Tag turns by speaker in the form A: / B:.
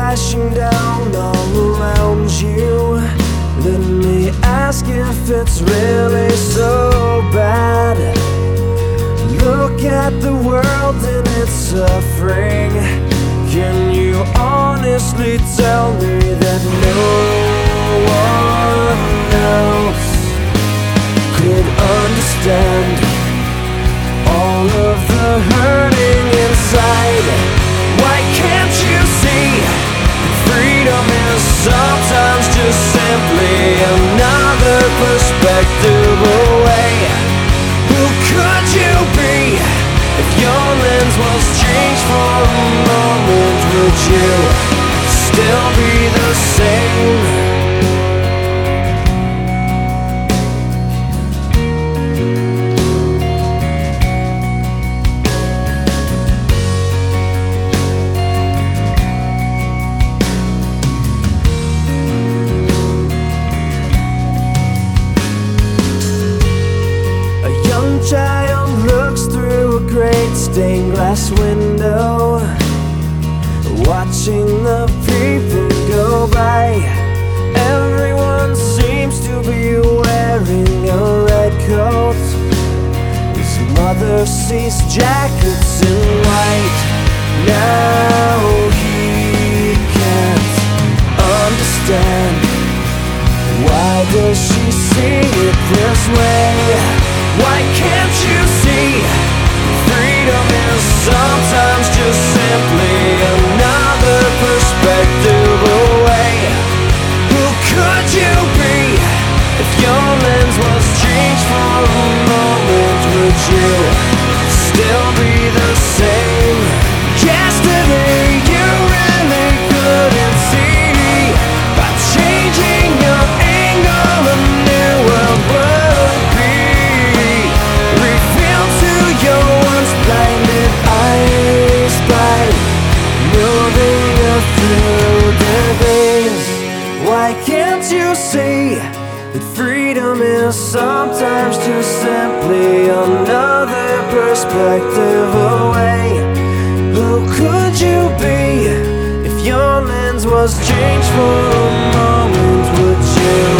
A: crashing down all around you. Let me ask if it's really so bad. Look at the world and its suffering. Can you honestly tell me that no one else could understand all of the hurting inside? Why can't you see freedom is sometimes just simply another perspective away? Who could you be if your lens was changed for a moment? Would you still be the same? Child looks through a great stained glass window, watching the people go by. Everyone seems to be wearing a red coat. His mother sees jackets in white. Now he can't understand. Why does she see it this way? Why can't you see freedom is sometimes just simply another perspective away? Who could you be if your lens was changed for a moment? Would you still be the same? Yesterday you really couldn't see. By changing your angle, a new world would be revealed to your once blinded eyes by moving through the days. Why can't you see that freedom is sometimes just simply another perspective away? Who could you be if your lens was changed for a moment? Would you